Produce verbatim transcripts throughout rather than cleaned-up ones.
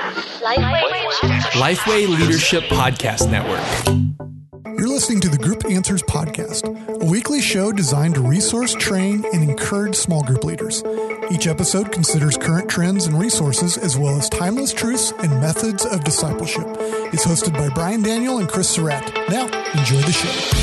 Lifeway Leadership Podcast Network. You're listening to the Group Answers Podcast, a weekly show designed to resource, train, and encourage small group leaders. Each episode considers current trends and resources, as well as timeless truths and methods of discipleship. It's hosted by Brian Daniel and Chris Surratt. Now, enjoy the show.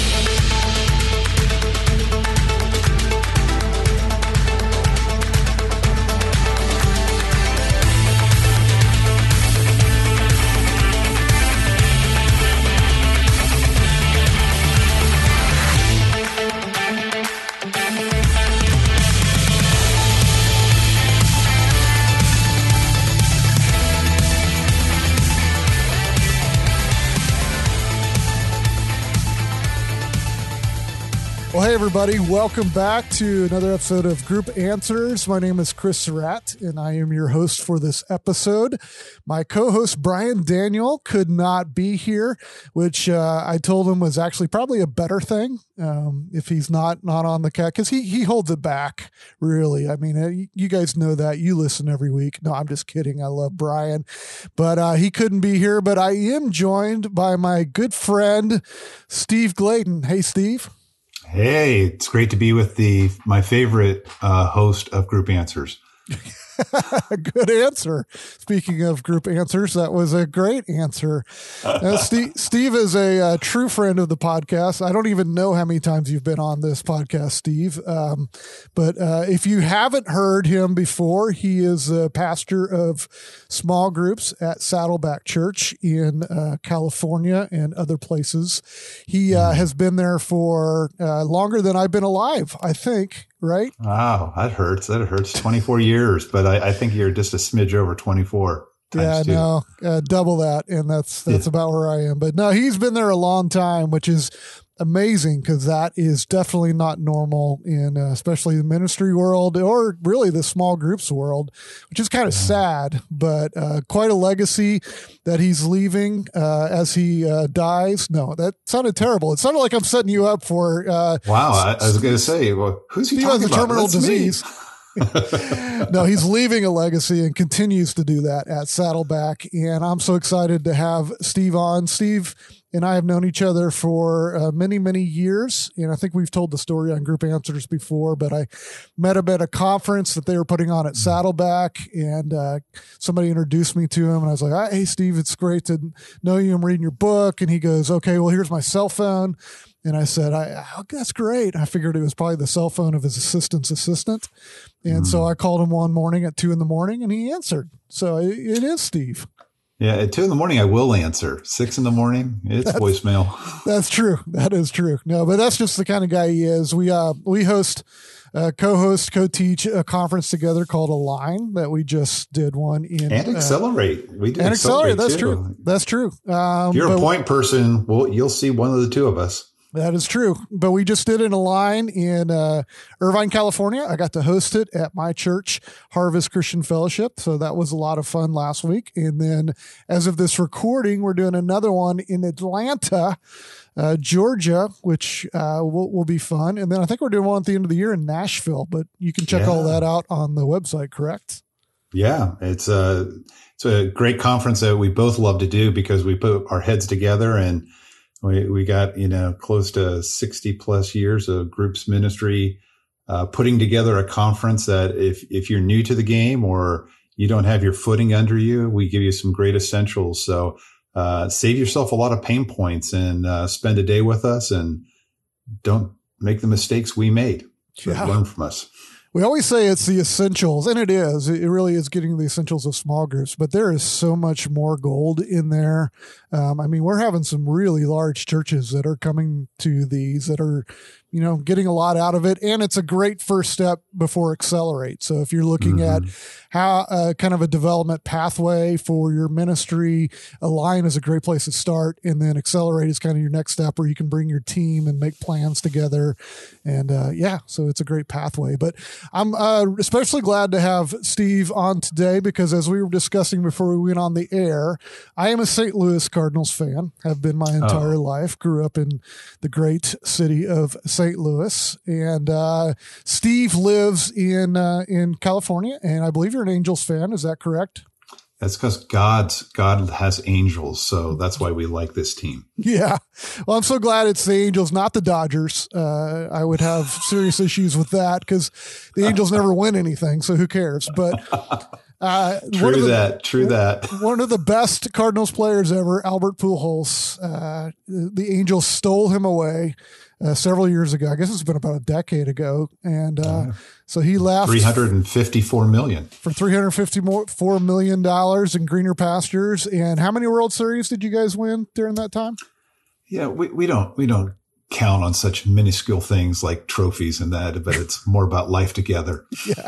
Well, hey, everybody. Welcome back to another episode of Group Answers. My name is Chris Surratt, and I am your host for this episode. My co-host, Brian Daniel, could not be here, which uh, I told him was actually probably a better thing um, if he's not not on the cat, because he, he holds it back, really. I mean, uh, you guys know that. You listen every week. No, I'm just kidding. I love Brian. But uh, he couldn't be here, but I am joined by my good friend, Steve Gladen. Hey, Steve. Hey, it's great to be with the my favorite uh, host of Group Answers. Good answer. Speaking of Group Answers, that was a great answer. Uh, Steve, Steve is a, uh true friend of the podcast. I don't even know how many times you've been on this podcast, Steve. Um, but uh, if you haven't heard him before, he is a pastor of small groups at Saddleback Church in uh, California and other places. He uh, has been there for uh, longer than I've been alive, I think. Right? Wow, that hurts. That hurts. twenty-four years, but I, I think you're just a smidge over twenty-four. Yeah, two. no, uh, double that, and that's that's yeah. about where I am. But no, he's been there a long time, which is amazing because that is definitely not normal in uh, especially the ministry world or really the small groups world, which is kind of yeah. sad, but uh, quite a legacy that he's leaving uh, as he uh, dies. No, that sounded terrible. It sounded like I'm setting you up for. Uh, wow, I, I was going to say, well, who's he, he talking has a about? terminal That's disease. No, he's leaving a legacy and continues to do that at Saddleback. And I'm so excited to have Steve on. Steve and I have known each other for uh, many, many years. And I think we've told the story on Group Answers before, but I met him at a conference that they were putting on at Saddleback, and uh, somebody introduced me to him. And I was like, hey, Steve, it's great to know you. I'm reading your book. And he goes, okay, well, here's my cell phone. And I said, I, oh, that's great. I figured it was probably the cell phone of his assistant's assistant. And mm. so I called him one morning at two in the morning and he answered. So it, it is Steve. Yeah. At two in the morning, I will answer. Six in the morning, it's that's, voicemail. That's true. That is true. No, but that's just the kind of guy he is. We, uh, we host, uh, co-host, co-teach a conference together called Align that we just did one in. And Accelerate. Uh, we did and Accelerate. Accelerate that's too. true. That's true. Um, if you're but, a point person, well, you'll see one of the two of us. That is true. But we just did an Align in uh, Irvine, California. I got to host it at my church, Harvest Christian Fellowship. So that was a lot of fun last week. And then as of this recording, we're doing another one in Atlanta, uh, Georgia, which uh, will, will be fun. And then I think we're doing one at the end of the year in Nashville. But you can check yeah. all that out on the website, correct? Yeah, it's a, it's a great conference that we both love to do because we put our heads together and We we got, you know, close to sixty plus years of groups ministry, uh, putting together a conference that if, if you're new to the game or you don't have your footing under you, we give you some great essentials. So, uh, save yourself a lot of pain points and, uh, spend a day with us and don't make the mistakes we made. So yeah. Learn from us. We always say it's the essentials, and it is. It really is getting the essentials of small groups, but there is so much more gold in there. Um, I mean, we're having some really large churches that are coming to these that are, you know, getting a lot out of it, and it's a great first step before Accelerate. So if you're looking mm-hmm. at how uh, kind of a development pathway for your ministry, Align is a great place to start, and then Accelerate is kind of your next step where you can bring your team and make plans together. And uh, yeah, so it's a great pathway. But I'm uh, especially glad to have Steve on today because as we were discussing before we went on the air, I am a Saint Louis Cardinals fan, have been my entire oh. life, grew up in the great city of Saint Louis. And uh, Steve lives in uh, in California, and I believe you're an Angels fan. Is that correct? That's because God's God has angels, so that's why we like this team. Yeah. Well, I'm so glad it's the Angels, not the Dodgers. Uh, I would have serious issues with that because the Angels never win anything, so who cares? But uh, true the, that, true that. One of the best Cardinals players ever, Albert Pujols. Uh, the Angels stole him away uh, several years ago. I guess it's been about a decade ago, and uh, uh, so he left three hundred fifty-four million for three hundred fifty-four million dollars in greener pastures. And how many World Series did you guys win during that time? Yeah, we, we don't we don't count on such minuscule things like trophies and that, but it's more about life together. Yeah.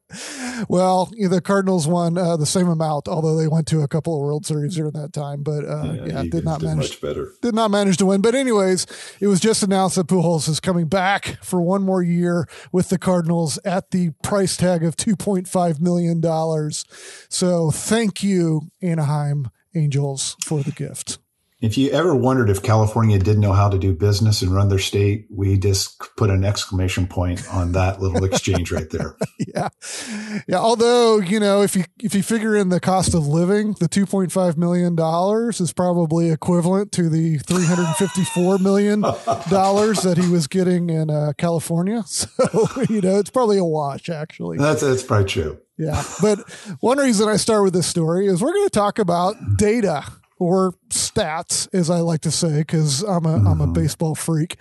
Well, the Cardinals won uh, the same amount, although they went to a couple of World Series during that time, but uh, yeah, yeah did not did manage much better. Did not manage to win. But anyways, it was just announced that Pujols is coming back for one more year with the Cardinals at the price tag of two point five million dollars. So thank you, Anaheim Angels, for the gift. If you ever wondered if California didn't know how to do business and run their state, we just put an exclamation point on that little exchange right there. Yeah. Yeah. Although, you know, if you, if you figure in the cost of living, the two point five million dollars is probably equivalent to the three hundred fifty-four million dollars that he was getting in uh, California. So, you know, it's probably a wash, actually. That's, that's probably true. Yeah. But one reason I start with this story is we're going to talk about data, or stats, as I like to say, because I'm a mm. I'm a baseball freak.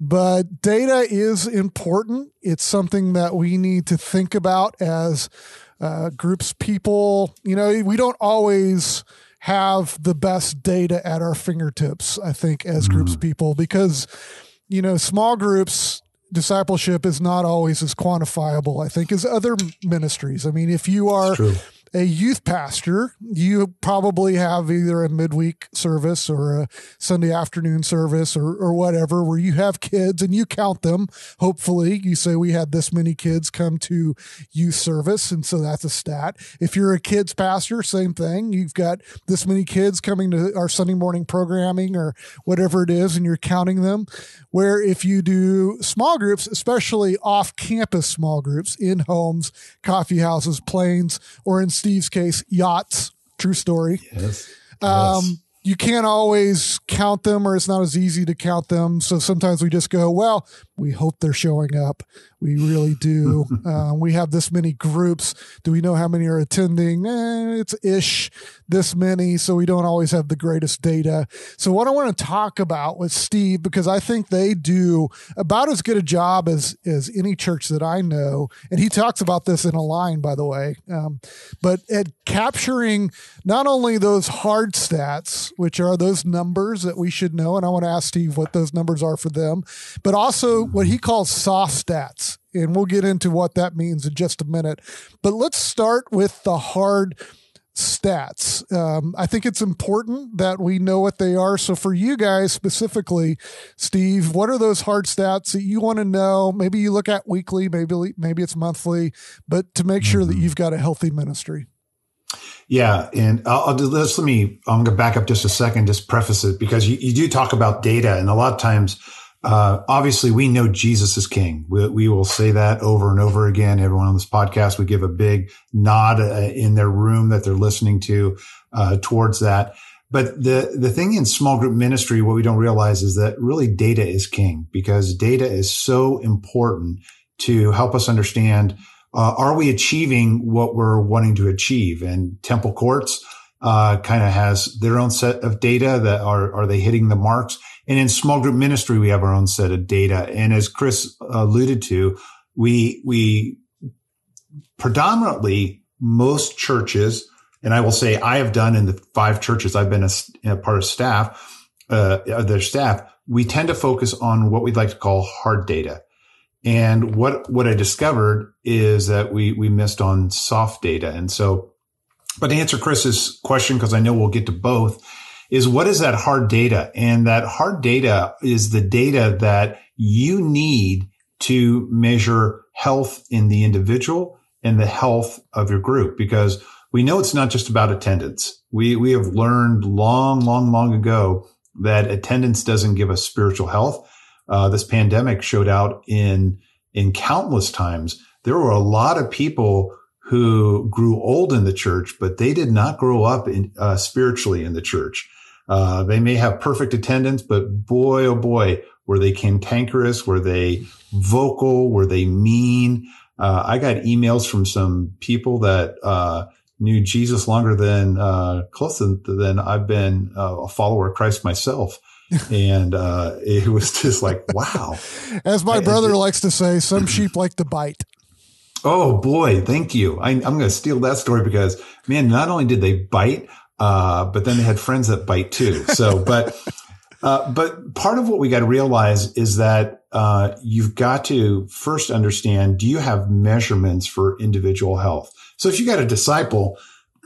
But data is important. It's something that we need to think about as uh, groups, people. You know, we don't always have the best data at our fingertips, I think, as mm. groups, people, because, you know, small groups, discipleship is not always as quantifiable, I think, as other ministries. I mean, if you are a youth pastor, you probably have either a midweek service or a Sunday afternoon service or, or whatever, where you have kids and you count them. Hopefully you say we had this many kids come to youth service. And so that's a stat. If you're a kids pastor, same thing. You've got this many kids coming to our Sunday morning programming or whatever it is, and you're counting them. Where if you do small groups, especially off campus small groups in homes, coffee houses, planes, or in Steve's case, yachts, true story. Yes. Um, yes. You can't always count them, or it's not as easy to count them. So sometimes we just go, well, we hope they're showing up. We really do. uh, we have this many groups. Do we know how many are attending? Eh, it's ish this many. So we don't always have the greatest data. So what I want to talk about with Steve, because I think they do about as good a job as, as any church that I know. And he talks about this in a line, by the way. Um, but at capturing not only those hard stats, which are those numbers that we should know. And I want to ask Steve what those numbers are for them, but also what he calls soft stats. And we'll get into what that means in just a minute. But let's start with the hard stats. Um, I think it's important that we know what they are. So for you guys specifically, Steve, what are those hard stats that you want to know? Maybe you look at weekly, maybe, maybe it's monthly, but to make sure that you've got a healthy ministry. Yeah. And I'll, I'll do this. Let me, I'm going to back up just a second, just preface it, because you, you do talk about data. And a lot of times, uh, obviously we know Jesus is king. We, we will say that over and over again. Everyone on this podcast, we give a big nod uh, in their room that they're listening to, uh, towards that. But the, the thing in small group ministry, what we don't realize is that really data is king, because data is so important to help us understand, Uh, are we achieving what we're wanting to achieve? And Temple Courts uh, kind of has their own set of data that are, are they hitting the marks? And in small group ministry, we have our own set of data. And as Chris alluded to, we, we predominantly, most churches, and I will say I have done in the five churches I've been a, a part of staff, uh, their staff, we tend to focus on what we'd like to call hard data. And what, what I discovered is that we, we missed on soft data. And so, but to answer Chris's question, because I know we'll get to both, is what is that hard data? And that hard data is the data that you need to measure health in the individual and the health of your group, because we know it's not just about attendance. We, we have learned long, long, long ago that attendance doesn't give us spiritual health. Uh, this pandemic showed out in, in countless times. There were a lot of people who grew old in the church, but they did not grow up in, uh, spiritually in the church. Uh, they may have perfect attendance, but boy, oh boy, were they cantankerous? Were they vocal? Were they mean? Uh, I got emails from some people that, uh, knew Jesus longer than, uh, close than, than I've been uh, a follower of Christ myself. And, uh, it was just like, wow. As my I, brother it, likes to say, some sheep like to bite. Oh boy. Thank you. I, I'm going to steal that story because, man, not only did they bite, uh, but then they had friends that bite too. So, but, uh, but part of what we got to realize is that, uh, you've got to first understand, do you have measurements for individual health? So if you got a disciple,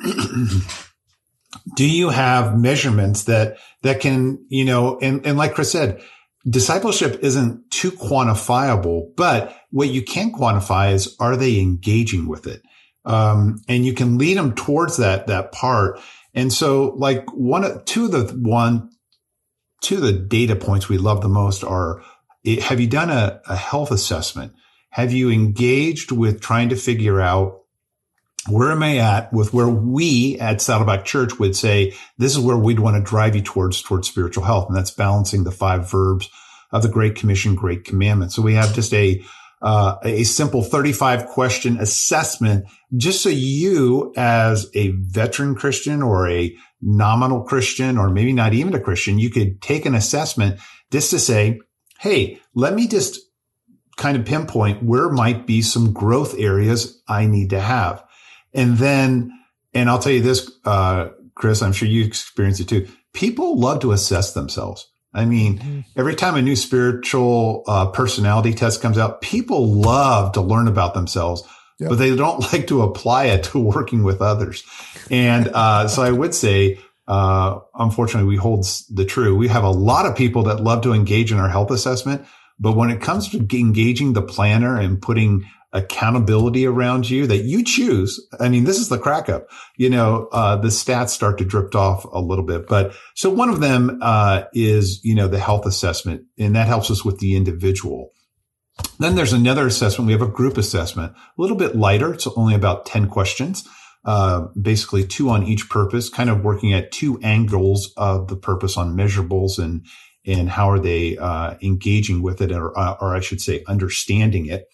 do you have measurements that, that can, you know, and, and like Chris said, discipleship isn't too quantifiable, but what you can quantify is, are they engaging with it? Um, and you can lead them towards that, that part. And so like one of, two of the one, two of the data points we love the most are, have you done a, a health assessment? Have you engaged with trying to figure out, where am I at with where we at Saddleback Church would say, this is where we'd want to drive you towards, towards spiritual health. And that's balancing the five verbs of the Great Commission, Great Commandment. So we have just a, uh, a simple thirty-five question assessment, just so you as a veteran Christian or a nominal Christian, or maybe not even a Christian, you could take an assessment just to say, hey, let me just kind of pinpoint where might be some growth areas I need to have. And then, and I'll tell you this, uh, Chris, I'm sure you experience it too. People love to assess themselves. I mean, mm-hmm. every time a new spiritual uh, personality test comes out, people love to learn about themselves, yep. but they don't like to apply it to working with others. And uh, so I would say, uh, unfortunately, we hold the true. We have a lot of people that love to engage in our health assessment, but when it comes to engaging the planner and putting accountability around you that you choose. I mean, this is the crack up, you know, uh, the stats start to drift off a little bit. But so one of them, uh, is, you know, the health assessment, and that helps us with the individual. Then there's another assessment. We have a group assessment, a little bit lighter. It's only about ten questions, uh, basically two on each purpose, kind of working at two angles of the purpose on measurables and, and how are they, uh, engaging with it, or, uh, or I should say understanding it.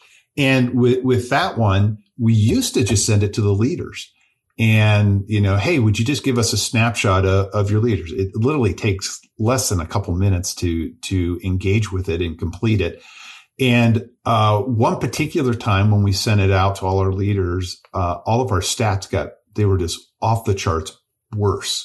And with, with that one, we used to just send it to the leaders and, you know, hey, would you just give us a snapshot of, of your leaders? It literally takes less than a couple minutes to, to engage with it and complete it. And, uh, one particular time when we sent it out to all our leaders, uh, all of our stats got, they were just off the charts worse.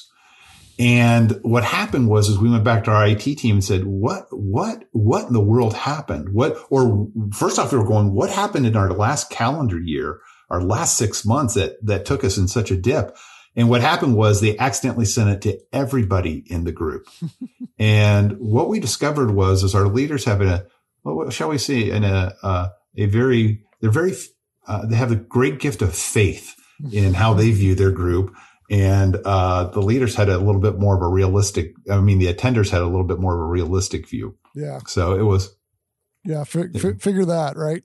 And what happened was, is we went back to our I T team and said, what, what, what in the world happened? What, or first off, we were going, what happened in our last calendar year, our last six months that, that took us in such a dip? And what happened was they accidentally sent it to everybody in the group. And what we discovered was, is our leaders have a, what shall we say, in a, uh, a very, they're very, uh, they have a great gift of faith in how they view their group. And, uh, the leaders had a little bit more of a realistic, I mean, the attenders had a little bit more of a realistic view. Yeah. So it was. Yeah. F- f- figure that, right?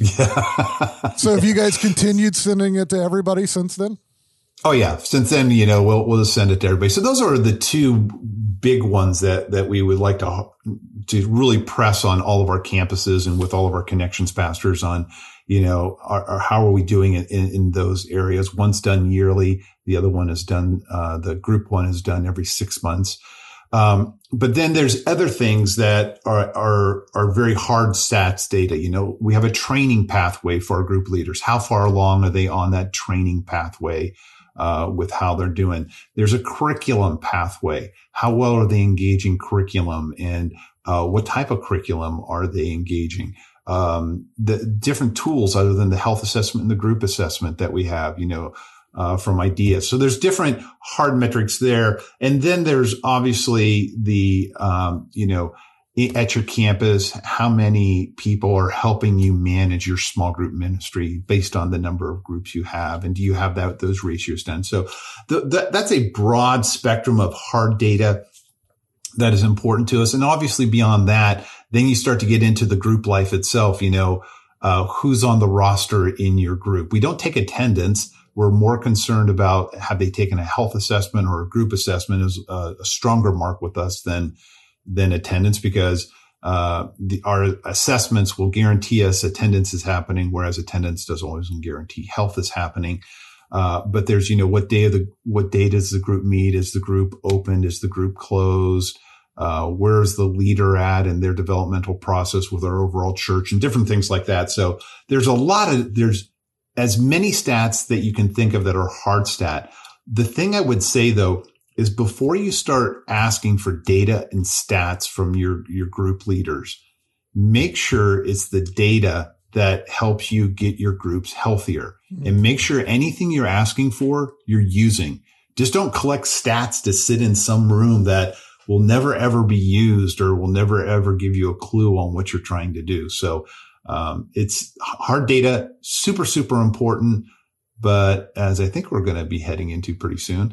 Yeah. So have you guys continued sending it to everybody since then? Oh yeah. Since then, you know, we'll, we'll just send it to everybody. So those are the two big ones that, that we would like to, to really press on all of our campuses and with all of our connections pastors on, you know, are, are, how are we doing it in, in those areas? One's done yearly. The other one is done, uh, the group one is done every six months. Um, but then there's other things that are, are, are very hard stats data. You know, we have a training pathway for our group leaders. How far along are they on that training pathway, uh, with how they're doing? There's a curriculum pathway. How well are they engaging curriculum, and, uh, what type of curriculum are they engaging? Um, the different tools other than the health assessment and the group assessment that we have, you know, uh, from ideas. So there's different hard metrics there. And then there's obviously the, um, you know, at your campus, how many people are helping you manage your small group ministry based on the number of groups you have? And do you have that, those ratios done? So the, the, that's a broad spectrum of hard data that is important to us. And obviously beyond that, then you start to get into the group life itself. You know, uh, who's on the roster in your group. We don't take attendance. We're more concerned about have they taken a health assessment or a group assessment is a, a stronger mark with us than, than attendance, because uh, the, our assessments will guarantee us attendance is happening, whereas attendance doesn't always guarantee health is happening. Uh, but there's, you know, what day of the, what day does the group meet? Is the group opened? Is the group closed? Uh, where's the leader at in their developmental process with our overall church and different things like that. So there's a lot of, there's as many stats that you can think of that are hard stat. The thing I would say though, is before you start asking for data and stats from your, your group leaders, make sure it's the data that helps you get your groups healthier, mm-hmm. and make sure anything you're asking for, you're using. Just don't collect stats to sit in some room that will never ever be used or will never ever give you a clue on what you're trying to do. So, um, it's hard data, super, super important. But as I think we're going to be heading into pretty soon,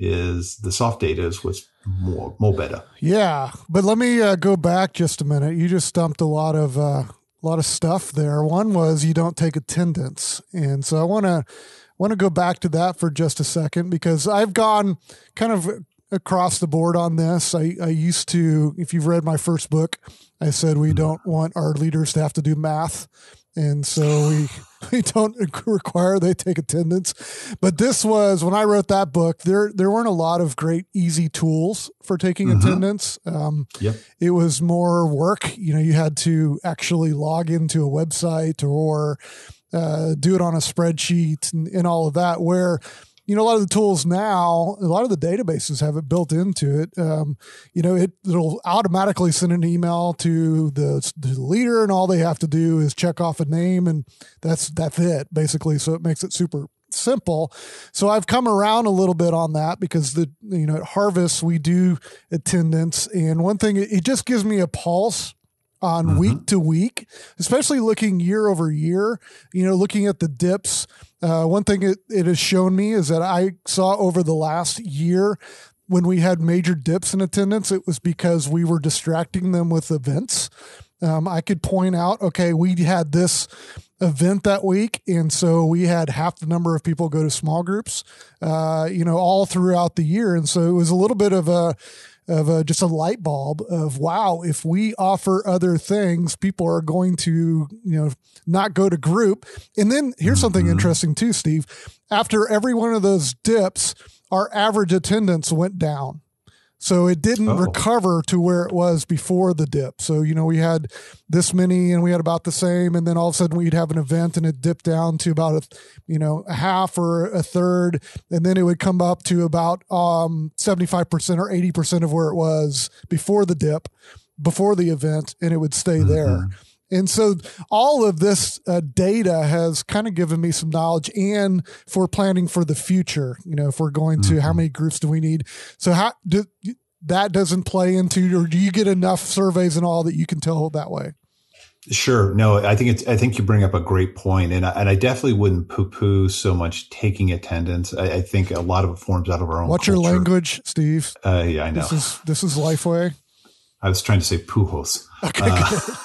is the soft data is what's more, more better. Yeah. But let me uh, go back just a minute. You just dumped a lot of, uh, a lot of stuff there. One was you don't take attendance. And so I want to want to go back to that for just a second, because I've gone kind of across the board on this. I, I used to, if you've read my first book, I said we don't want our leaders to have to do math. And so we, we don't require they take attendance. But this was, when I wrote that book, there there weren't a lot of great, easy tools for taking mm-hmm. attendance. Um, yep. It was more work. You know, you had to actually log into a website or uh, do it on a spreadsheet and, and all of that, where, you know, a lot of the tools now, a lot of the databases have it built into it. Um, you know, it, it'll automatically send an email to the, to the leader, and all they have to do is check off a name, and that's, that's it basically. So it makes it super simple. So I've come around a little bit on that, because the, you know, at Harvest we do attendance. And one thing, it just gives me a pulse on mm-hmm. week to week, especially looking year over year, you know, looking at the dips. Uh, one thing it, it has shown me is that I saw over the last year, when we had major dips in attendance, it was because we were distracting them with events. Um, I could point out, okay, we had this event that week, and so we had half the number of people go to small groups, uh, you know, all throughout the year. And so it was a little bit of a, of a, just a light bulb of, wow, if we offer other things, people are going to, you know, not go to group. And then here's mm-hmm. something interesting too, Steve. After every one of those dips, our average attendance went down. So it didn't oh. recover to where it was before the dip. So, you know, we had this many and we had about the same. And then all of a sudden we'd have an event and it dipped down to about, a, you know, a half or a third. And then it would come up to about um, seventy-five percent or eighty percent of where it was before the dip, before the event, and it would stay mm-hmm. there. And so all of this uh, data has kind of given me some knowledge, and for planning for the future, you know, if we're going to, mm-hmm. how many groups do we need? So how do, that doesn't play into, or do you get enough surveys and all that you can tell that way? Sure. No, I think it's, I think you bring up a great point, and I, and I definitely wouldn't poo poo so much taking attendance. I, I think a lot of it forms out of our own What's culture. your language, Steve? Uh, yeah, I know. This is, this is Lifeway. I was trying to say pujos. Okay, uh, good.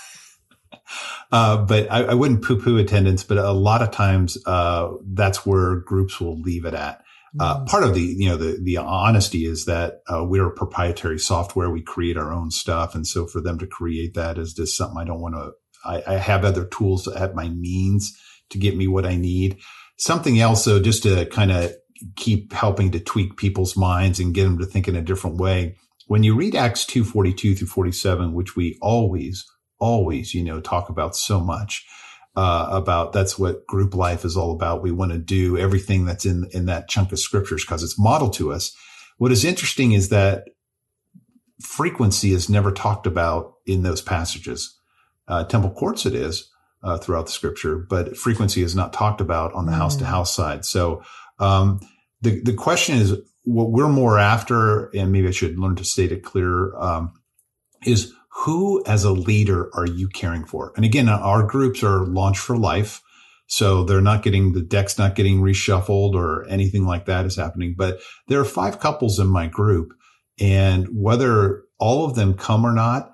Uh, but I, I wouldn't poo-poo attendance, but a lot of times, uh, that's where groups will leave it at. Uh, mm. Part of the, you know, the, the honesty is that, uh, we're a proprietary software. We create our own stuff. And so for them to create that is just something I don't want to, I, I have other tools at my means to get me what I need. Something else, though, just to kind of keep helping to tweak people's minds and get them to think in a different way. When you read Acts two forty-two through forty-seven, which we always always, you know, talk about so much, uh, about that's what group life is all about. We want to do everything that's in, in that chunk of scriptures because it's modeled to us. What is interesting is that frequency is never talked about in those passages. Uh, temple courts it is, uh, throughout the scripture, but frequency is not talked about on the house to house side. So, um, the, the question is what we're more after, and maybe I should learn to state it clear, um, is who as a leader are you caring for? And again, our groups are launched for life. So they're not getting, the deck's not getting reshuffled or anything like that is happening. But there are five couples in my group, and whether all of them come or not,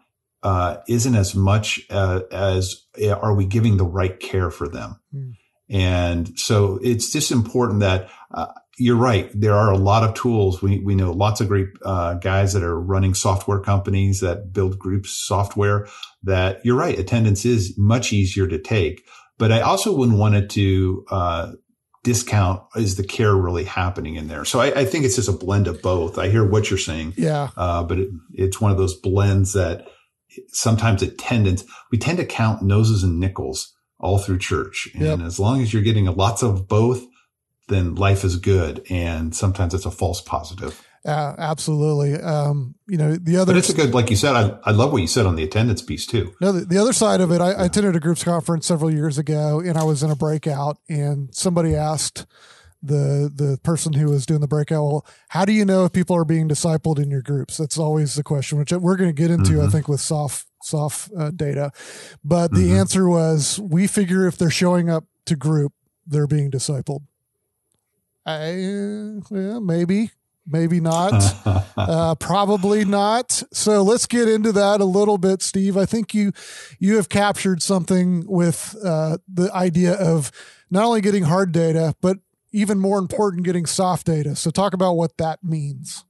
uh, isn't as much uh, as are we giving the right care for them? Mm. And so it's just important that uh, you're right. There are a lot of tools. We we know lots of great uh, guys that are running software companies that build groups software. That you're right. Attendance is much easier to take, but I also wouldn't want it to uh, discount is the care really happening in there. So I, I think it's just a blend of both. I hear what you're saying. Yeah. Uh, but it, it's one of those blends that sometimes attendance, we tend to count noses and nickels all through church. And yep. as long as you're getting lots of both, then life is good. And sometimes it's a false positive. Uh, absolutely. Um, you know, the other, but it's a good, like you said, I, I love what you said on the attendance piece too. No, the, the other side of it, I, I attended a groups conference several years ago and I was in a breakout and somebody asked the, the person who was doing the breakout, well, how do you know if people are being discipled in your groups? That's always the question, which we're going to get into, mm-hmm. I think, with soft, soft uh, data. But the mm-hmm. answer was, we figure if they're showing up to group, they're being discipled. I, yeah, maybe. Maybe not. uh, probably not. So let's get into that a little bit, Steve. I think you you have captured something with uh, the idea of not only getting hard data, but even more important, getting soft data. So talk about what that means.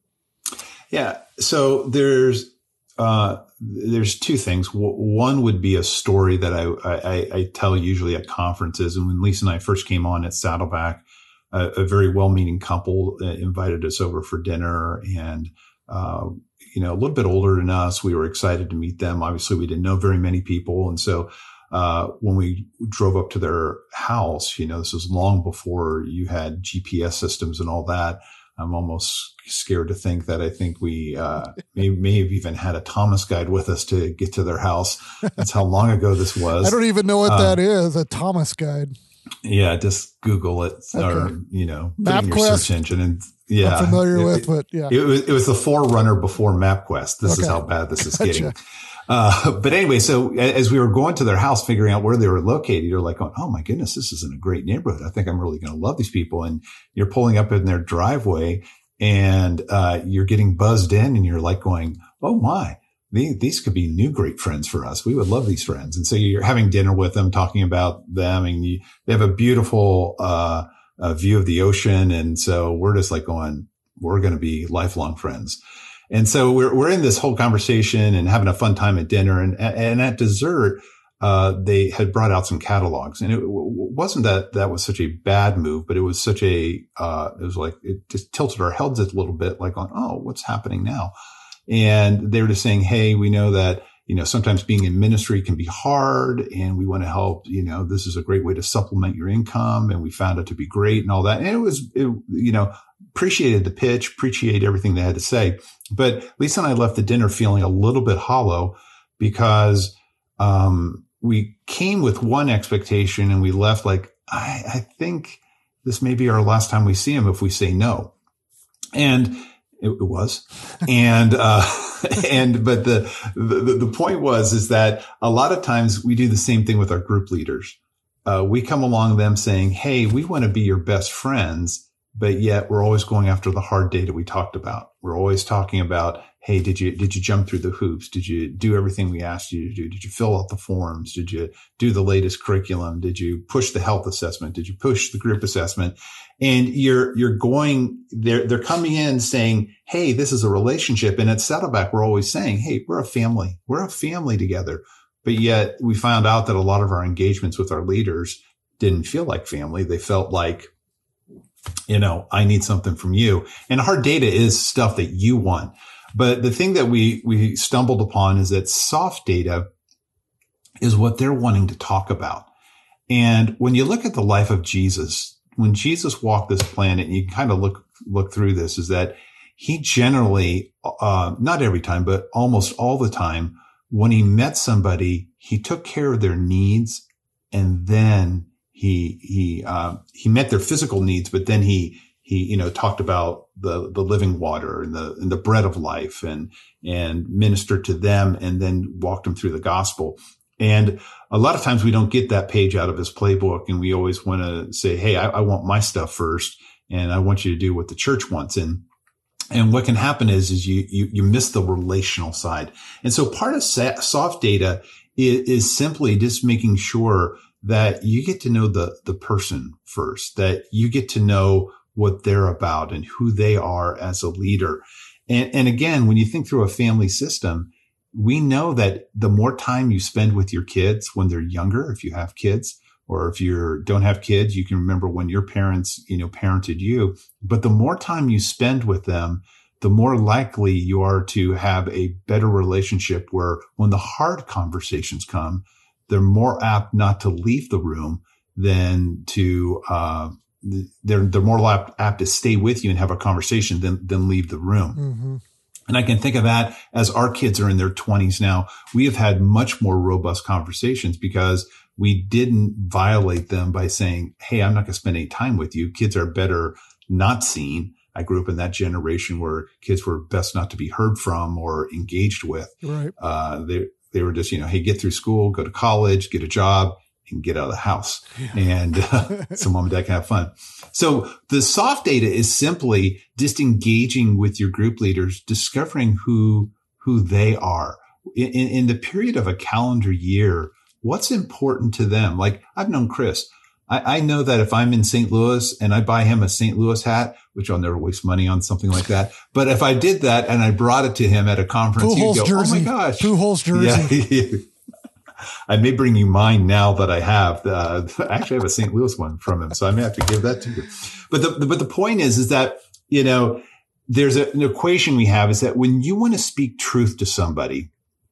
Yeah. So there's uh, there's two things. W- one would be a story that I, I I tell usually at conferences. And when Lisa and I first came on at Saddleback, A, a very well-meaning couple uh, invited us over for dinner, and uh, you know, a little bit older than us. We were excited to meet them. Obviously, we didn't know very many people, and so uh, when we drove up to their house, you know, this was long before you had G P S systems and all that. I'm almost scared to think that I think we uh, may, may have even had a Thomas guide with us to get to their house. That's how long ago this was. I don't even know what uh, that is. A Thomas guide. Yeah, just Google it okay. or, you know, put it in your search engine. And yeah, I'm familiar it, with, but yeah. It was, it was the forerunner before MapQuest. This okay. is how bad this is gotcha. getting. Uh, but anyway, so as we were going to their house, figuring out where they were located, you're like, going, oh my goodness, this is in a great neighborhood. I think I'm really going to love these people. And you're pulling up in their driveway and, uh, you're getting buzzed in and you're like going, oh my. These could be new great friends for us. We would love these friends. And so you're having dinner with them, talking about them, and you, they have a beautiful, uh, uh, view of the ocean. And so we're just like going, we're going to be lifelong friends. And so we're, we're in this whole conversation and having a fun time at dinner. And, and at dessert, uh, they had brought out some catalogs, and it wasn't that that was such a bad move, but it was such a, uh, it was like, it just tilted our heads a little bit, like on, oh, what's happening now? And they were just saying, hey, we know that, you know, sometimes being in ministry can be hard, and we want to help, you know, this is a great way to supplement your income. And we found it to be great and all that. And it was, it, you know, appreciated the pitch, appreciate everything they had to say. But Lisa and I left the dinner feeling a little bit hollow because, um, we came with one expectation and we left like, I, I think this may be our last time we see him if we say no. And It, it was. And, uh, and, but the, the, the point was, is that a lot of times we do the same thing with our group leaders. Uh, we come along them saying, hey, we want to be your best friends, but yet we're always going after the hard data we talked about. We're always talking about, hey, did you, did you jump through the hoops? Did you do everything we asked you to do? Did you fill out the forms? Did you do the latest curriculum? Did you push the health assessment? Did you push the group assessment? And you're, you're going, they're, they're coming in saying, hey, this is a relationship. And at Saddleback, we're always saying, hey, we're a family. We're a family together. But yet we found out that a lot of our engagements with our leaders didn't feel like family. They felt like, you know, I need something from you. And hard data is stuff that you want. But the thing that we, we stumbled upon is that soft data is what they're wanting to talk about. And when you look at the life of Jesus, when Jesus walked this planet, and you can kind of look, look through this, is that he generally, uh, not every time, but almost all the time, when he met somebody, he took care of their needs, and then he, he, uh, he met their physical needs, but then he, he, you know, talked about the, the living water and the, and the bread of life, and, and ministered to them, and then walked them through the gospel. And a lot of times we don't get that page out of his playbook, and we always want to say, hey, I, I want my stuff first, and I want you to do what the church wants. And And what can happen is, is you, you, you miss the relational side. And so part of soft data is, is simply just making sure that you get to know the, the person first, that you get to know what they're about and who they are as a leader. And, and again, when you think through a family system, we know that the more time you spend with your kids when they're younger, if you have kids, or if you don't have kids, you can remember when your parents, you know, parented you. But the more time you spend with them, the more likely you are to have a better relationship where when the hard conversations come, they're more apt not to leave the room than to, uh, they're, they're more apt, apt to stay with you and have a conversation than, than leave the room. Mm-hmm. And I can think of that as our kids are in their twenties now. We have had much more robust conversations because we didn't violate them by saying, hey, I'm not going to spend any time with you. Kids are better not seen. I grew up in that generation where kids were best not to be heard from or engaged with. Right. Uh, they, they were just, you know, hey, get through school, go to college, get a job, and get out of the house. Yeah. And uh, so mom and dad can have fun. So the soft data is simply just engaging with your group leaders, discovering who, who they are. In, in, in the period of a calendar year, what's important to them? Like I've known Chris. I, I know that if I'm in Saint Louis and I buy him a Saint Louis hat, which I'll never waste money on something like that. But if I did that and I brought it to him at a conference, he'd go, jersey. oh my gosh. Pujols jersey. Yeah. I may bring you mine now that I have. Uh, I actually have a Saint Louis one from him, so I may have to give that to you. But the, but the point is, is that, you know, there's a, an equation we have is that when you want to speak truth to somebody,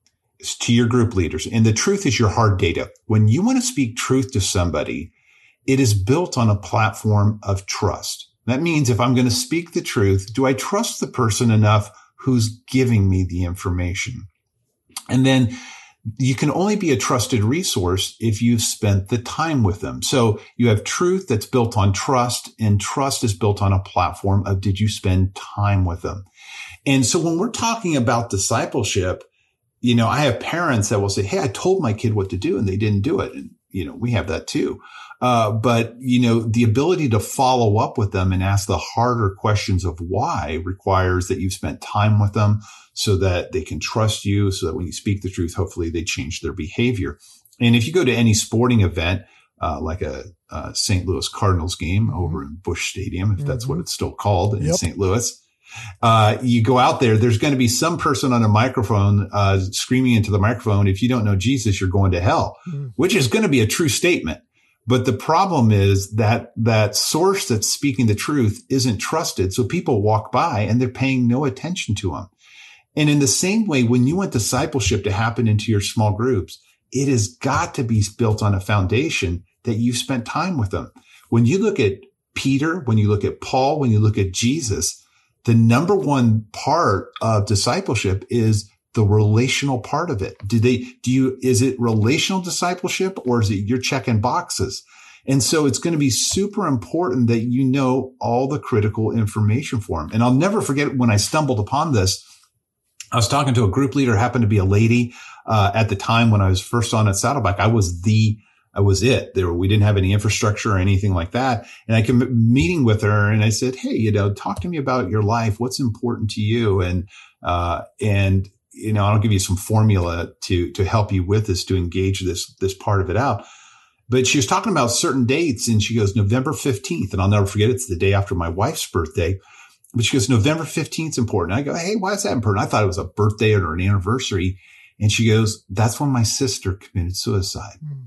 to your group leaders, and the truth is your hard data. When you want to speak truth to somebody, it is built on a platform of trust. That means if I'm going to speak the truth, do I trust the person enough who's giving me the information? And then you can only be a trusted resource if you've spent the time with them. So you have truth that's built on trust, and trust is built on a platform of did you spend time with them? And so when we're talking about discipleship, you know, I have parents that will say, hey, I told my kid what to do and they didn't do it. And, you know, we have that too. Uh, but, you know, the ability to follow up with them and ask the harder questions of why requires that you've spent time with them so that they can trust you, so that when you speak the truth, hopefully they change their behavior. And if you go to any sporting event, uh, like a, a Saint Louis Cardinals game mm-hmm. over in Busch Stadium, if mm-hmm. that's what it's still called in yep. Saint Louis, Uh, you go out there, there's going to be some person on a microphone, uh, screaming into the microphone, if you don't know Jesus, you're going to hell, mm. which is going to be a true statement. But the problem is that that source that's speaking the truth isn't trusted. So people walk by and they're paying no attention to them. And in the same way, when you want discipleship to happen into your small groups, it has got to be built on a foundation that you've spent time with them. When you look at Peter, when you look at Paul, when you look at Jesus, the number one part of discipleship is the relational part of it. Do they, do you, is it relational discipleship or is it you're checking boxes? And so it's going to be super important that you know all the critical information for them. And I'll never forget when I stumbled upon this. I was talking to a group leader, happened to be a lady, uh, at the time when I was first on at Saddleback. I was the I was it there. We didn't have any infrastructure or anything like that. And I came meeting with her and I said, hey, you know, talk to me about your life. What's important to you? And, uh, and, you know, I'll give you some formula to, to help you with this, to engage this, this part of it out. But she was talking about certain dates and she goes, November fifteenth. And I'll never forget, it's the day after my wife's birthday. But she goes, November fifteenth is important. I go, hey, why is that important? I thought it was a birthday or an anniversary. And she goes, that's when my sister committed suicide. Mm.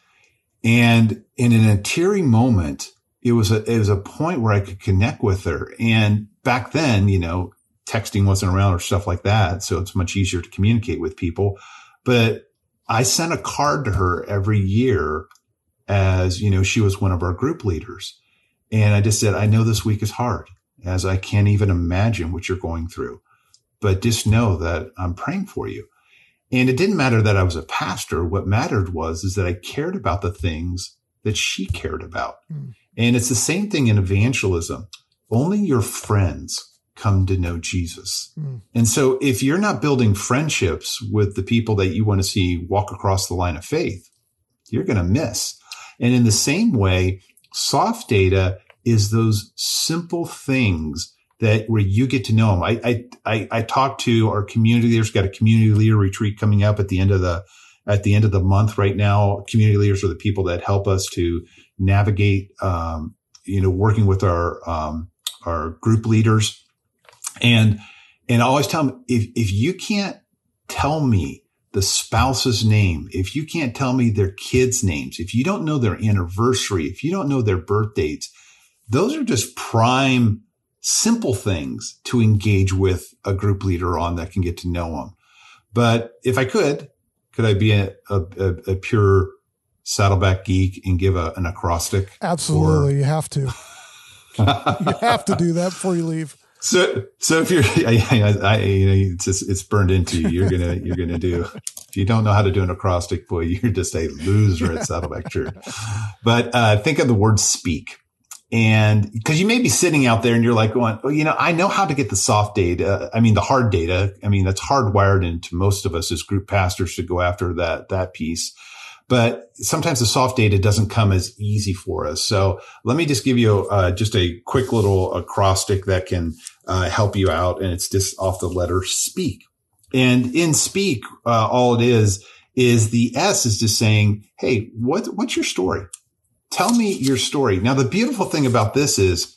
And in an teary moment, it was a, it was a point where I could connect with her. And back then, you know, texting wasn't around or stuff like that. So it's much easier to communicate with people. But I sent a card to her every year as, you know, she was one of our group leaders. And I just said, I know this week is hard, as I can't even imagine what you're going through, but just know that I'm praying for you. And it didn't matter that I was a pastor. What mattered was, is that I cared about the things that she cared about. Mm. And it's the same thing in evangelism. Only your friends come to know Jesus. Mm. And so if you're not building friendships with the people that you want to see walk across the line of faith, you're going to miss. And in the same way, soft data is those simple things that where you get to know them. I, I, I, I talked to our community leaders, got a community leader retreat coming up at the end of the, at the end of the month right now. Community leaders are the people that help us to navigate, um, you know, working with our, um, our group leaders. And, and I always tell them, if, if you can't tell me the spouse's name, if you can't tell me their kids' names, if you don't know their anniversary, if you don't know their birth dates, those are just prime, simple things to engage with a group leader on that can get to know them. But if I could, could I be a, a, a pure Saddleback geek and give a, an acrostic? Absolutely. Or, you have to. You have to do that before you leave. So, so if you're, I, I, I, you know, it's just, it's burned into you. You're gonna, you're gonna do. If you don't know how to do an acrostic, boy, you're just a loser at Saddleback Church. But uh, think of the word speak, and because you may be sitting out there and you're like going, well, you know, I know how to get the soft data. I mean, the hard data. I mean, that's hardwired into most of us as group pastors to go after that that piece. But sometimes the soft data doesn't come as easy for us. So let me just give you uh, just a quick little acrostic that can uh, help you out. And it's just off the letter speak. And in speak, uh, all it is, is the S is just saying, hey, what, what's your story? Tell me your story. Now, the beautiful thing about this is,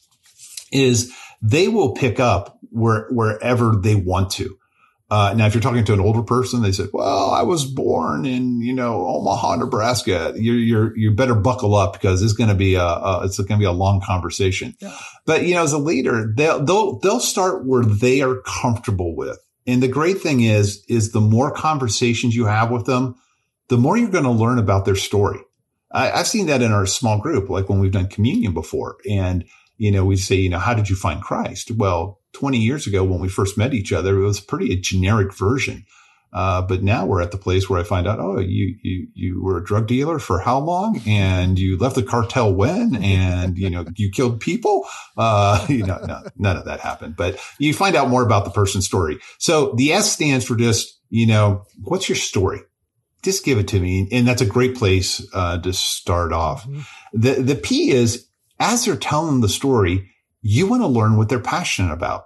is they will pick up where, wherever they want to. Uh, now, if you're talking to an older person, they said, well, I was born in, you know, Omaha, Nebraska. You're, you're, you better buckle up because it's going to be a, a it's going to be a long conversation. Yeah. But, you know, as a leader, they'll, they'll, they'll start where they are comfortable with. And the great thing is, is the more conversations you have with them, the more you're going to learn about their story. I, I've seen that in our small group, like when we've done communion before. And, you know, we say, you know, how did you find Christ? Well, twenty years ago, when we first met each other, it was pretty a generic version. Uh, but now we're at the place where I find out, oh, you, you, you were a drug dealer for how long? And you left the cartel when? And, you know, you killed people? Uh, you know, no, none of that happened, but you find out more about the person's story. So the S stands for just, you know, what's your story? Just give it to me. And that's a great place, uh, to start off. Mm-hmm. The, the P is, as they're telling the story, you want to learn what they're passionate about,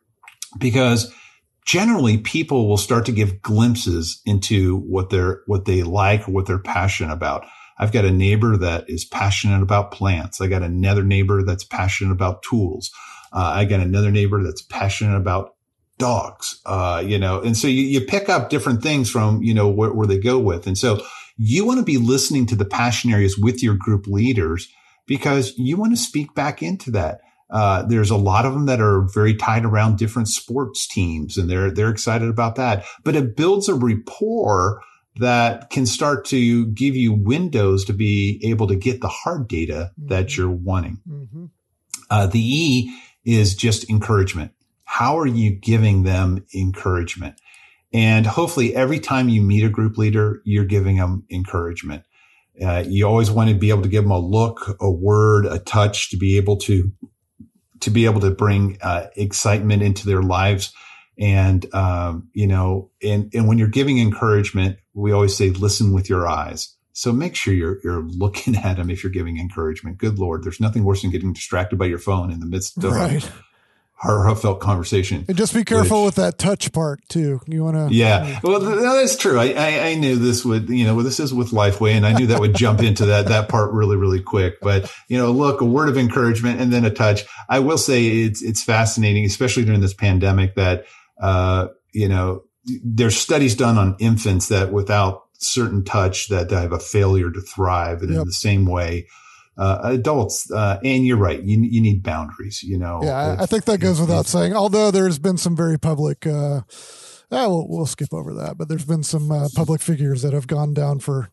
because generally people will start to give glimpses into what they're, what they like or what they're passionate about. I've got a neighbor that is passionate about plants. I got another neighbor that's passionate about tools. Uh, I got another neighbor that's passionate about dogs, uh, you know, and so you, you pick up different things from, you know, where, where they go with. And so you want to be listening to the passion areas with your group leaders, because you want to speak back into that. Uh, there's a lot of them that are very tied around different sports teams, and they're, they're excited about that. But it builds a rapport that can start to give you windows to be able to get the hard data mm-hmm. that you're wanting. Mm-hmm. Uh, the E is just encouragement. How are you giving them encouragement? And hopefully every time you meet a group leader, you're giving them encouragement. Uh, you always want to be able to give them a look, a word, a touch, to be able to, to be able to bring, uh, excitement into their lives. And, um, you know, and, and when you're giving encouragement, we always say, listen with your eyes. So make sure you're, you're looking at them if you're giving encouragement. Good Lord, there's nothing worse than getting distracted by your phone in the midst of right. a heartfelt conversation. And just be careful which, with that touch part too. You want to, yeah. Well, that's true. I, I, I knew this would, you know, well, this is with Lifeway, and I knew that would jump into that, that part really, really quick. But, you know, look, a word of encouragement and then a touch. I will say it's, it's fascinating, especially during this pandemic, that, uh, you know, there's studies done on infants that without certain touch that have a failure to thrive. And yep. in the same way, Uh, adults, uh, and you're right. You you need boundaries, you know. Yeah, I think that goes without saying, although there's been some very public, uh, eh, we'll, we'll skip over that, but there's been some uh, public figures that have gone down for.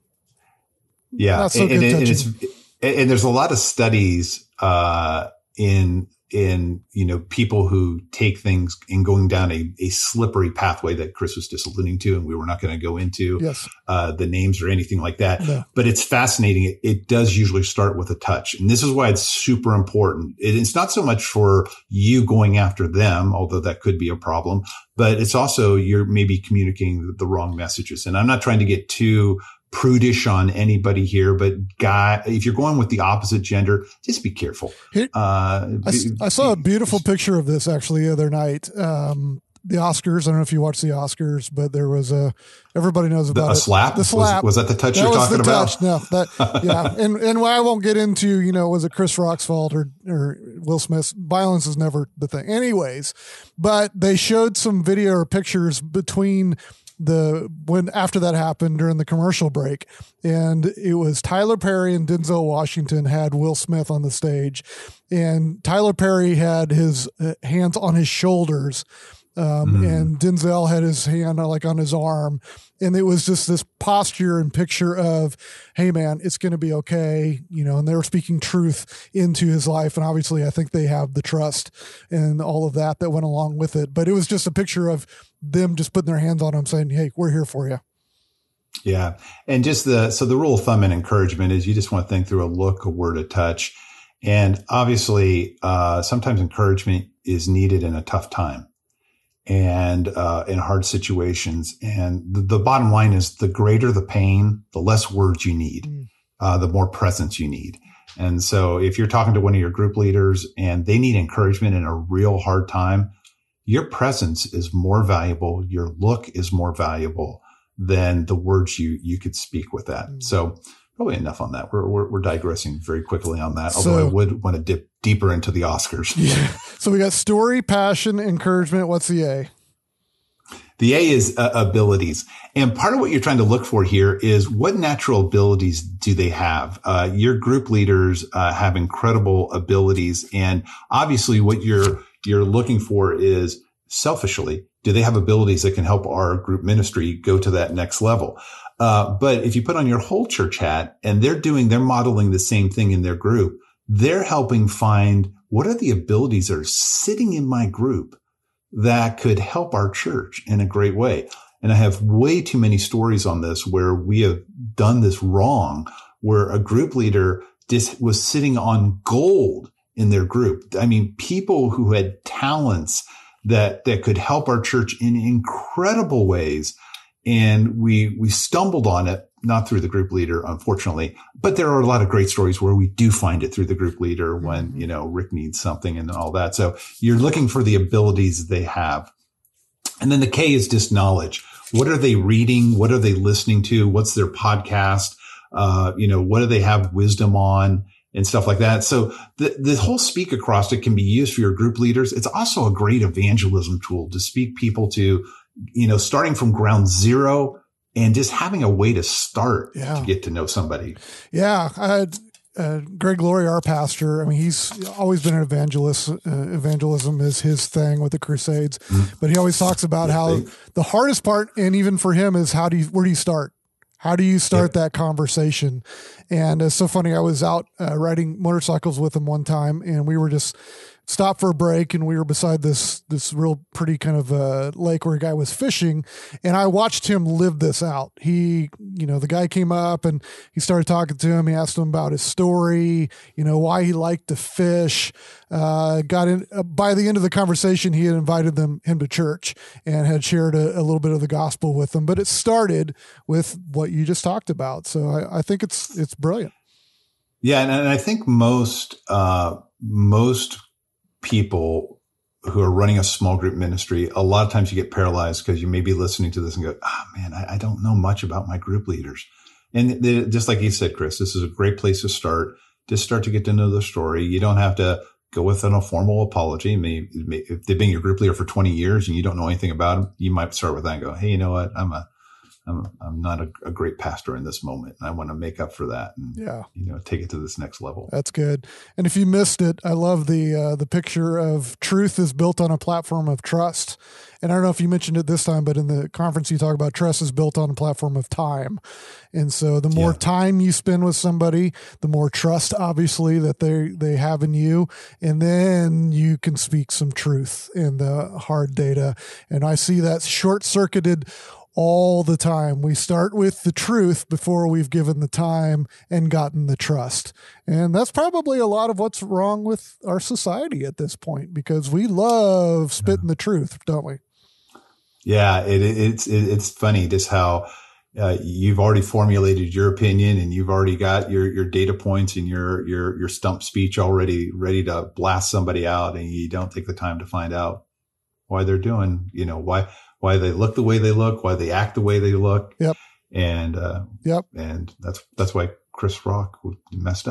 Yeah. Not so and, good and, and, it's, and there's a lot of studies, uh, in, in, you know, people who take things and going down a, a slippery pathway that Chris was just alluding to, and we were not going to go into yes. uh, the names or anything like that. No. But it's fascinating. It, it does usually start with a touch. And this is why it's super important. It, it's not so much for you going after them, although that could be a problem, but it's also you're maybe communicating the, the wrong messages. And I'm not trying to get too prudish on anybody here, but guy, if you're going with the opposite gender, just be careful. Here, uh, I, I saw a beautiful picture of this actually the other night. Um, the Oscars. I don't know if you watched the Oscars, but there was a, everybody knows about the, a it. slap. The slap. Was, was that the touch that you're was talking the about? Touch. No, that, yeah. And, and I won't get into, you know, was it Chris Rock's fault or, or Will Smith's? Violence is never the thing. Anyways, but they showed some video or pictures between the, when, after that happened during the commercial break, and it was Tyler Perry and Denzel Washington had Will Smith on the stage, and Tyler Perry had his uh, hands on his shoulders. Um, mm. And Denzel had his hand uh, like on his arm, and it was just this posture and picture of, hey man, it's going to be okay. You know, and they were speaking truth into his life. And obviously I think they have the trust and all of that that went along with it. But it was just a picture of them just putting their hands on him saying, hey, we're here for you. Yeah. And just the, so the rule of thumb in encouragement is you just want to think through a look, a word, a touch. And obviously, uh, sometimes encouragement is needed in a tough time. And uh, in hard situations. And the, the bottom line is the greater the pain, the less words you need, mm. uh, the more presence you need. And so if you're talking to one of your group leaders and they need encouragement in a real hard time, your presence is more valuable. Your look is more valuable than the words you, you could speak with that. Mm. So probably enough on that. We're, we're, we're digressing very quickly on that. Although so, I would want to dip deeper into the Oscars. Yeah. So we got story, passion, encouragement. What's the A? The A is uh, abilities. And part of what you're trying to look for here is what natural abilities do they have? Uh, your group leaders uh, have incredible abilities. And obviously what you're, you're looking for is selfishly, do they have abilities that can help our group ministry go to that next level? Uh, but if you put on your whole church hat and they're doing, they're modeling the same thing in their group, they're helping find what are the abilities that are sitting in my group that could help our church in a great way. And I have way too many stories on this where we have done this wrong, where a group leader just was sitting on gold in their group. I mean, people who had talents that, that could help our church in incredible ways. And we, we stumbled on it, not through the group leader, unfortunately, but there are a lot of great stories where we do find it through the group leader when, mm-hmm. you know, Rick needs something and all that. So you're looking for the abilities they have. And then the K is just knowledge. What are they reading? What are they listening to? What's their podcast? Uh, you know, what do they have wisdom on and stuff like that? So the, the whole speak acrostic can be used for your group leaders. It's also a great evangelism tool to speak people to, you know, starting from ground zero and just having a way to start yeah. to get to know somebody. Yeah. I had uh, Greg Laurie, our pastor. I mean, he's always been an evangelist. Uh, evangelism is his thing with the Crusades, mm-hmm. but he always talks about how the hardest part, and even for him, is how do you, where do you start? How do you start yeah. that conversation? And it's so funny. I was out uh, riding motorcycles with him one time, and we were just stopped for a break, and we were beside this this real pretty kind of uh, lake where a guy was fishing, and I watched him live this out. He, you know, the guy came up and he started talking to him. He asked him about his story, you know, why he liked to fish. Uh, got in uh, by the end of the conversation, he had invited them him to church and had shared a, a little bit of the gospel with them. But it started with what you just talked about. So I, I think it's it's brilliant. Yeah, and, and I think most uh, most. people who are running a small group ministry, a lot of times you get paralyzed because you may be listening to this and go, oh man, I, I don't know much about my group leaders. And they, just like you said, Chris, this is a great place to start. Just start to get to know the story. You don't have to go with a formal apology. Maybe, if they've been your group leader for twenty years and you don't know anything about them, you might start with that and go, hey, you know what? I'm a, I'm, I'm not a, a great pastor in this moment, and I want to make up for that and, yeah. you know, take it to this next level. That's good. And if you missed it, I love the, uh, the picture of truth is built on a platform of trust. And I don't know if you mentioned it this time, but in the conference you talk about trust is built on a platform of time. And so the more yeah. time you spend with somebody, the more trust, obviously, that they, they have in you. And then you can speak some truth in the hard data. And I see that short-circuited all the time. We start with the truth before we've given the time and gotten the trust. And that's probably a lot of what's wrong with our society at this point, because we love spitting the truth, don't we? Yeah, it, it's it, it's funny just how uh, you've already formulated your opinion and you've already got your, your data points and your, your, your stump speech already ready to blast somebody out, and you don't take the time to find out why they're doing, you know, why, why they look the way they look, why they act the way they look. Yep. And, uh, yep. And that's, that's why Chris Rock messed up.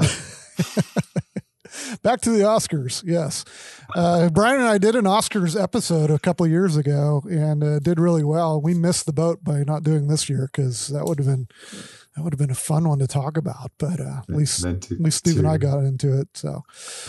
Back to the Oscars. Yes. Uh, Brian and I did an Oscars episode a couple of years ago and uh, did really well. We missed the boat by not doing this year, because that would have been, that would have been a fun one to talk about, but uh, at least, to, at least Steve to. and I got into it. So,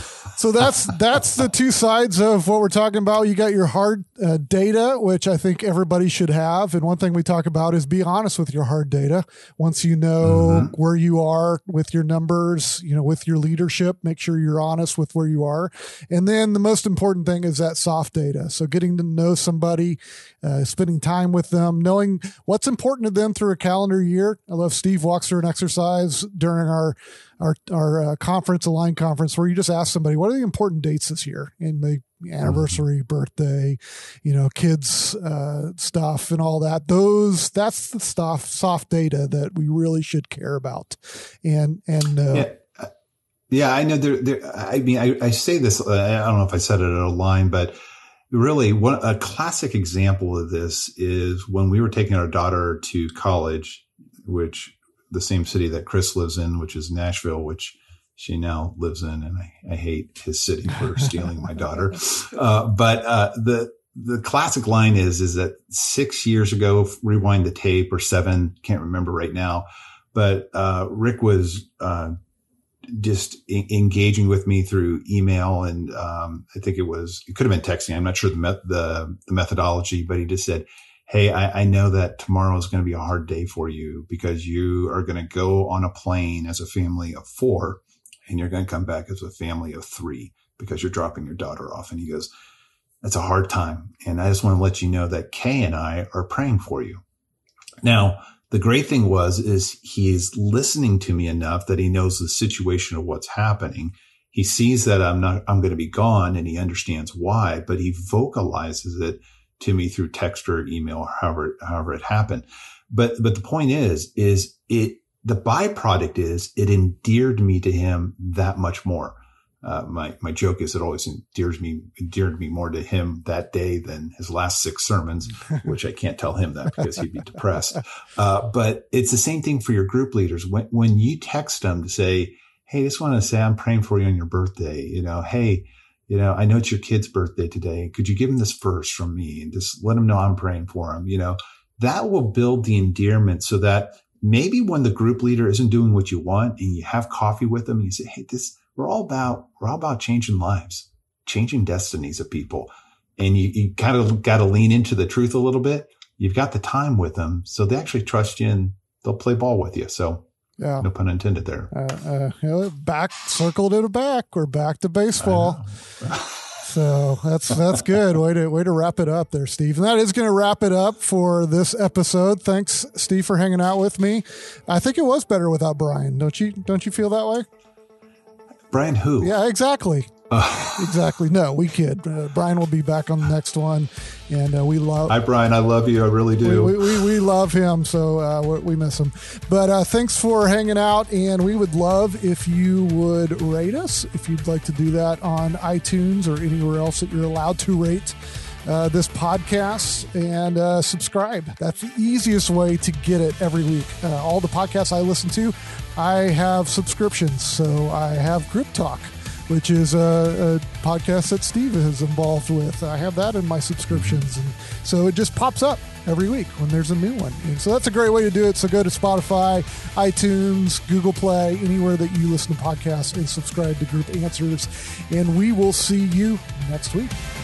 so that's, that's the two sides of what we're talking about. You got your hard uh, data, which I think everybody should have. And one thing we talk about is be honest with your hard data. Once you know mm-hmm. where you are with your numbers, you know, with your leadership, make sure you're honest with where you are. And then the most important thing is that soft data. So getting to know somebody, uh, spending time with them, knowing what's important to them through a calendar year. I love Steve walks through an exercise during our our our uh, conference, Align conference, where you just ask somebody, what are the important dates this year? And the anniversary, birthday, you know, kids uh, stuff and all that. Those that's the stuff, soft data that we really should care about. And and uh, yeah. yeah, I know. There, there. I mean, I, I say this. Uh, I don't know if I said it at Align, but really, one a classic example of this is when we were taking our daughter to college, which the same city that Chris lives in, which is Nashville, which she now lives in. And I, I hate his city for stealing my daughter. Uh, but, uh, the, the classic line is, is that six years ago, rewind the tape, or seven, can't remember right now. But, uh, Rick was, uh, just e- engaging with me through email. And, um, I think it was, it could have been texting. I'm not sure the, met, the, the methodology, but he just said, hey, I, I know that tomorrow is going to be a hard day for you, because you are going to go on a plane as a family of four, and you're going to come back as a family of three, because you're dropping your daughter off. And he goes, that's a hard time. And I just want to let you know that Kay and I are praying for you. Now, the great thing was, is he is listening to me enough that he knows the situation of what's happening. He sees that I'm not, I'm going to be gone, and he understands why, but he vocalizes it to me through text or email, or however, however it happened. But, but the point is, is it, the byproduct is it endeared me to him that much more. Uh, my, my joke is it always endears me, endeared me more to him that day than his last six sermons, which I can't tell him that because he'd be depressed. Uh, but it's the same thing for your group leaders. When, when you text them to say, hey, just want to say I'm praying for you on your birthday, you know, hey, you know, I know it's your kid's birthday today. Could you give him this verse from me and just let him know I'm praying for him? You know, that will build the endearment, so that maybe when the group leader isn't doing what you want and you have coffee with them and you say, hey, this, we're all about, we're all about changing lives, changing destinies of people. And you, you kind of got to lean into the truth a little bit. You've got the time with them, so they actually trust you and they'll play ball with you. So yeah. No pun intended there. Uh, uh, you know, back circled it back. We're back to baseball. So that's that's good. Way to way to wrap it up there, Steve. And that is going to wrap it up for this episode. Thanks, Steve, for hanging out with me. I think it was better without Brian. Don't you? Don't you feel that way? Brian who? Yeah, exactly. Uh. Exactly. No, we kid. Uh, Brian will be back on the next one, and uh, we love. Hi, Brian. I love you. I really do. We we, we love him, so uh, we, we miss him. But uh, thanks for hanging out, and we would love if you would rate us. If you'd like to do that on iTunes or anywhere else that you're allowed to rate uh, this podcast, and uh, subscribe. That's the easiest way to get it every week. Uh, all the podcasts I listen to, I have subscriptions, so I have Group Talk, which is a, a podcast that Steve is involved with. I have that in my subscriptions. And so it just pops up every week when there's a new one. And so that's a great way to do it. So go to Spotify, iTunes, Google Play, anywhere that you listen to podcasts, and subscribe to Group Answers. And we will see you next week.